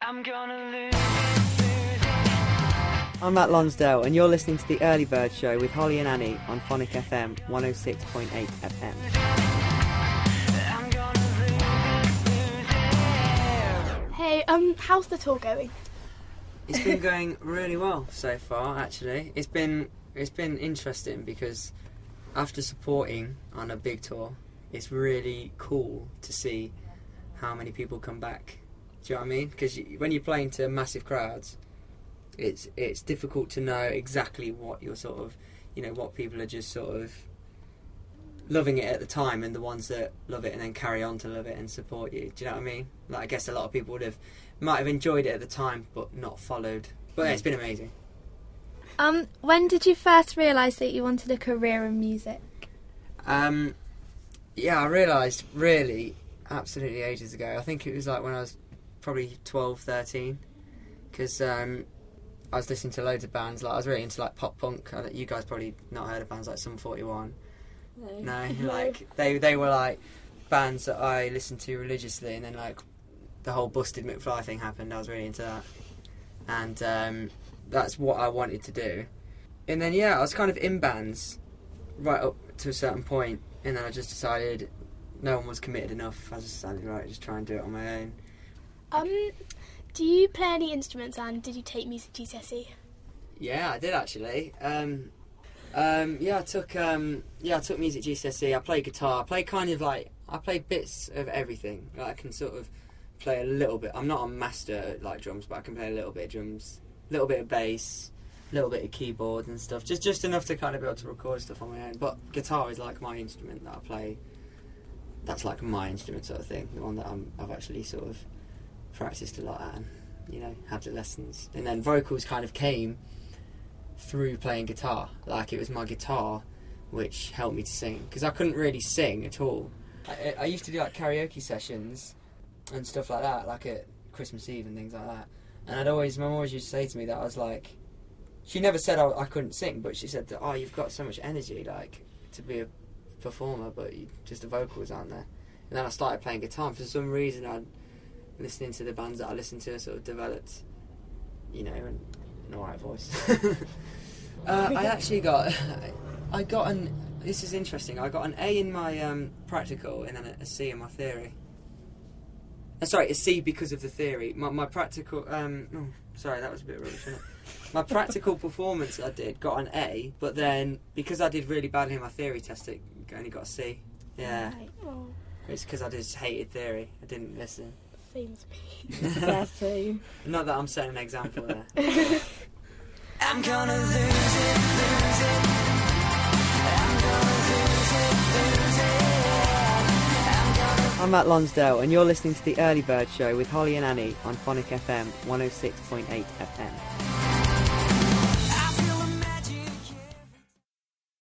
I'm gonna lose it. I'm Matt Lonsdale, and you're listening to The Early Bird Show with Holly and Annie on Phonic FM 106.8 FM. I'm gonna lose it. Hey, how's the tour going? It's been going really well so far, actually. It's been interesting because after supporting on a big tour, it's really cool to see how many people come back. Do you know what I mean? Because when you're playing to massive crowds, it's difficult to know exactly what you're sort of, what people are just sort of loving it at the time, and the ones that love it and then carry on to love it and support you. Do you know what I mean? Like, I guess a lot of people might have enjoyed it at the time, but not followed. But yeah, it's been amazing. When did you first realise that you wanted a career in music? Yeah, I realised really absolutely ages ago. I think it was like when I was probably 12, 13, because I was listening to loads of bands. Like, I was really into like pop punk. You guys probably not heard of bands like Sum 41. No. Like they were like bands that I listened to religiously, and then like the whole Busted McFly thing happened. I was really into that, and that's what I wanted to do. And then I was kind of in bands right up to a certain point, and then I just decided no one was committed enough. I just decided, right, just try and do it on my own. Do you play any instruments, and did you take music GCSE? Yeah, I did actually. I took music GCSE. I play guitar. I play bits of everything. Like, I can sort of play a little bit. I'm not a master at like drums, but I can play a little bit of drums, a little bit of bass, a little bit of keyboard and stuff. Just enough to kind of be able to record stuff on my own. But guitar is like my instrument that I play. That's like my instrument sort of thing. The one that I've actually sort of practiced a lot at, and had the lessons. And then vocals kind of came through playing guitar. Like, it was my guitar which helped me to sing, because I couldn't really sing at all. I used to do like karaoke sessions and stuff like that, like at Christmas Eve and things like that. And my mum always used to say to me that I was like, she never said I couldn't sing, but she said that, you've got so much energy, like, to be a performer, but just the vocals aren't there. And then I started playing guitar, and for some reason listening to the bands that I listened to, sort of developed, an alright voice. This is interesting, I got an A in my practical, and then a C in my theory. Sorry, a C because of the theory. My practical, sorry, that was a bit rubbish, wasn't it? My practical performance I did got an A, but then because I did really badly in my theory test, it only got a C. Yeah. Right. Oh. It's because I just hated theory. I didn't listen. Seems me. That's you. Not that I'm setting an example there. I'm gonna lose it, lose it. I'm gonna lose it, lose it. I'm Matt Lonsdale, and you're listening to The Early Bird Show with Holly and Annie on Phonic FM 106.8 FM.